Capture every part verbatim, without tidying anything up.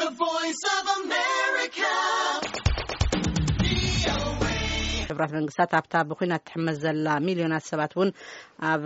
The Voice of America. حبرات መንግስታት ኣብታ ብኩናት ትሕመስ ዘላ ሚልዮናት ሰባት ውን ኣብ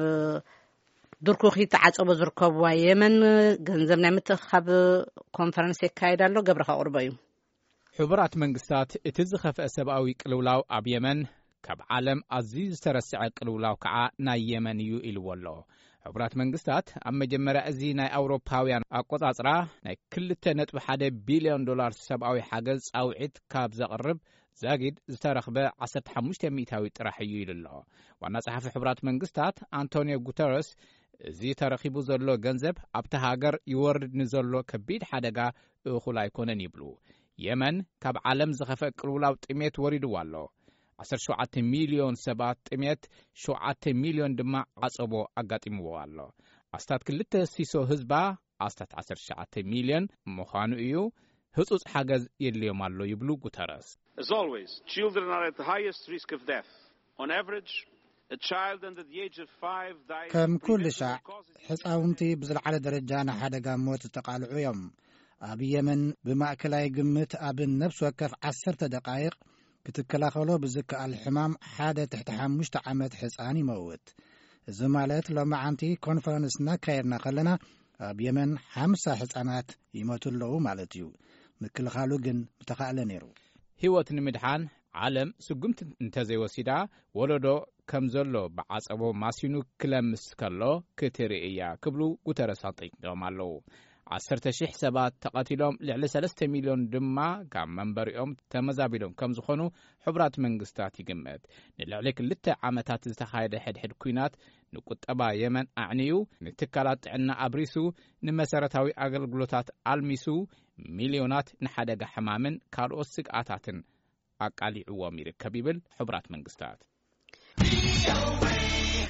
ድርኩኺ ተዓጽቦ ዝርከብዋ የመን ገንዘብ ናይ ምትኻብ ኮንፈረንስ ይካየዳሎ ገብረኻ ቁርበዩ حبرات መንግስታት እቲ ዝኸፍአ ሰብኣዊ ቅልውላው ኣብ የመን ካብ ዓለም ኣዝዩ ዝተረስዐ ቅልውላው ከዓ ናይ የመን እዩ ኢልወሎ حبرات መንግስታት ኣብ መጀመርያ እዚ ናይ ኣውሮፓውያን ኣቆጻጽራ ናይ ክልተ ነጥቢ ሓደ ቢልዮን ዶላር ሰብኣዊ ሓገዝ ጻውዒት ካብ ዘቕርብ ዛጊድ ዝተረኽበ ዓሰርተ ሓሙሽተ ሚእታዊ ጥራሕ እዩ ኢልሎ ዋና ጸሓፊ حبرات መንግስታት አንቶኒዮ ጉተረስ እዚ ተረኺቡ ዘሎ ገንዘብ ኣብታ ሃገር ይወርድ ንዘሎ ከቢድ ሓደጋ እኹል ኣይኮነን ይብሉ የመን ካብ ዓለም ዝኸፍአ ቅልውላው ጥሜት ወሪድዋ ኣሎ ዓሰርተ ሸውዓተ ሚልዮን ሰባት ጥሜት ሸውዓተ ሚልዮን ድማ ዓጸቦ ኣጋጢምዎ ኣሎ ኣስታት ክልተ ሲሶ ህዝባ ኣስታት ዓሰርተ ሸውዓተ ሚልዮን ምዃኑ እዩ ህጹጽ ሓገዝ የድልዮም ኣሎ ይብሉ ጉተረስ As always, children are at the highest risk of death. On average, a child under the age of five dies... ከም ኩሉ ሻዕ ሕፃውንቲ ብዝለዓለ ደረጃ ንሓደጋ ሞት ተቃልዑ እዮም ኣብ የመን ብማእከላይ ግምት ኣብ ነፍሲ ወከፍ ዓሰርተ ደቃይቕ ክትከላኸሎ ብዝከኣል ሕማም ሓደ ትሕቲ ሓሙሽተ ዓመት ሕፃን ይመውት እዚ ማለት ሎማዓንቲ ኮንፈረንስ እናካየድና ከለና ኣብ የመን ሓምሳ ሕፃናት ይሞቱ ኣለዉ ማለት እዩ ምክልኻሉ ግን ምተኻእለ ነይሩ ህይወት ንምድሓን ዓለም ስጉምት እንተዘይወሲዳ ወለዶ ከም ዘሎ ብዓጸቦ ማሲኑ ክለምስ ከሎ ክትርእያ ክብሉ ጉተረስ ጠይቆም ኣለዉ ዓሰርተ ሽሕ ሰባት ተቐቲሎም ልዕሊ ሰለስተ ሚልዮን ድማ ካብ መንበሪኦም ተመዛቢሎም ከም ዝኾኑ حبرات መንግስታት ይግመት ንልዕሊ ክልተ ዓመታት ዝተኻየደ ሕድሕድ ኩናት ንቁጠባ የመን ኣዕንዩ ንትካላት ጥዕና ኣብሪሱ ንመሰረታዊ ኣገልግሎታት ኣልሚሱ ሚልዮናት ንሓደጋ ሕማምን ካልኦት ስግኣታትን ኣቃሊዕዎም ይርከብ ይብል حبرات መንግስታት